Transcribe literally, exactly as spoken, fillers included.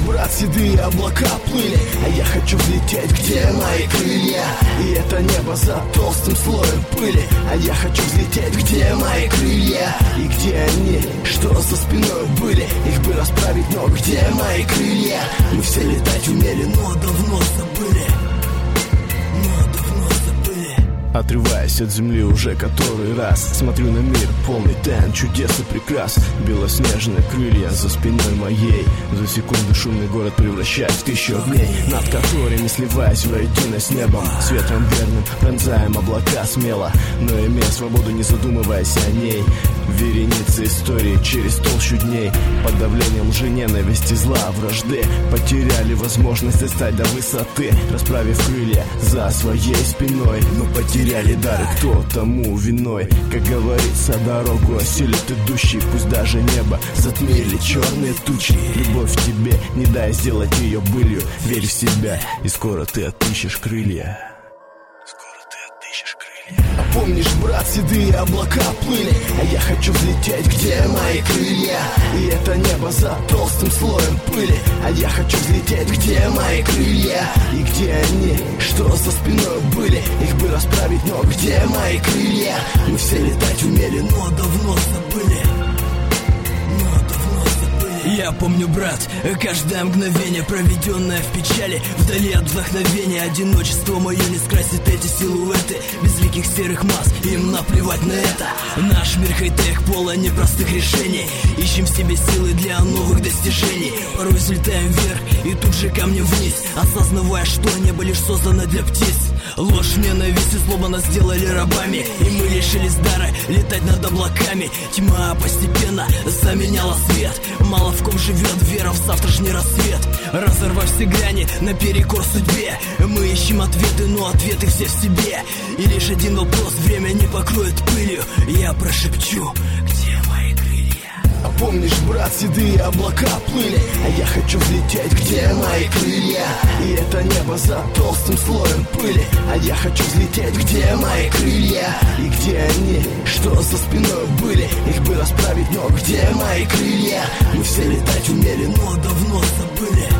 брат, седые облака плыли, а я хочу взлететь, где мои крылья? И это небо за толстым слоем пыли, а я хочу взлететь, где мои крылья? И где они, что за спиной были? Их бы расправить, но где мои крылья? Мы все летать умели, но давно забыли. Отрываясь от земли уже который раз, смотрю на мир, полный тайн, чудес и прекрас. Белоснежные крылья за спиной моей, за секунду шумный город превращает в тысячу огней, над которыми, сливаясь воедино с небом, с ветром верным пронзаем облака смело, но имея свободу, не задумываясь о ней. Вереницы истории через толщу дней, под давлением лжи, ненависти, зла, вражды, потеряли возможность достать до высоты, расправив крылья за своей спиной. Мы потеряли дар, и кто тому виной? Как говорится, дорогу осилит идущий, пусть даже небо затмили черные тучи. Любовь в тебе, не дай сделать ее былью, верь в себя, и скоро ты отыщешь крылья. А помнишь, брат, седые облака плыли, а я хочу взлететь, где мои крылья? И это небо за толстым слоем пыли, а я хочу взлететь, где мои крылья? И где они, что за спиной были? Их бы расправить, но где мои крылья? Мы все летать умели, но давно забыли. Я помню, брат, каждое мгновение, проведенное в печали, вдали от вдохновения. Одиночество мое не скрасит эти силуэты безликих серых масс, им наплевать на это. Наш мир хай-тек, полон непростых решений. Ищем в себе силы для новых достижений. Порой взлетаем вверх и тут же камнем вниз, осознавая, что небо лишь создано для птиц. Ложь, ненависть и злоба нас сделали рабами, и мы лишились дара летать над облаками. Тьма постепенно заменяла свет, мало в ком живет вера в завтрашний рассвет. Разорвав все грани наперекор судьбе, мы ищем ответы, но ответы все в себе. И лишь один вопрос время не покроет пылью. Я прошепчу, где мои крылья? А помнишь, брат, седые облака плыли, а я хочу взлететь, где мои крылья? И это небо за толстым слоем пыли, а я хочу взлететь, где мои крылья? И где они, что за спиной были? Их бы расправить, но где мои крылья? Мы все летать умели, но давно забыли.